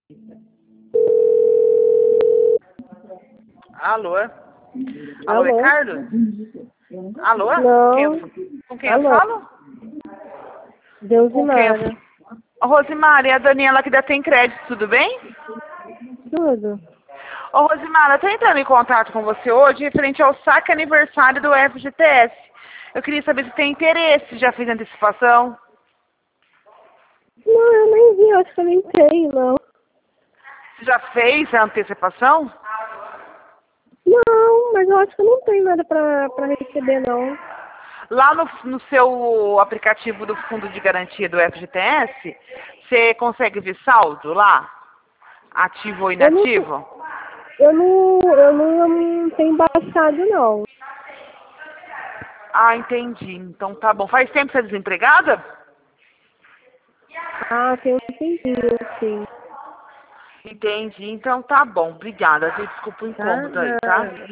Alô? Alô, Alô? Ricardo? Alô? Não. Com quem eu Alô? falo? Deus e Com quem eu Mara. falo? Rosimara, é a Daniela aqui da Tem Crédito, tudo bem? Tudo. Ô, Rosimara, eu tô entrando em contato com você hoje referente ao saque aniversário do FGTS. Eu queria saber se tem interesse, já fez antecipação? Não, eu nem vi, acho que eu nem tenho, não. Você já fez a antecipação? Não, mas eu acho que eu não tenho nada pra receber, não. Lá no seu aplicativo do Fundo de Garantia do FGTS, você consegue ver saldo lá? Ativo ou Eu não, inativo? eu não tenho baixado, não. Ah, entendi. Então tá bom. Faz tempo que você é desempregada? Ah, tem um tempinho, sim. Entendi. Então tá bom. Obrigada. Desculpa o Tá? incômodo aí, tá? Nada.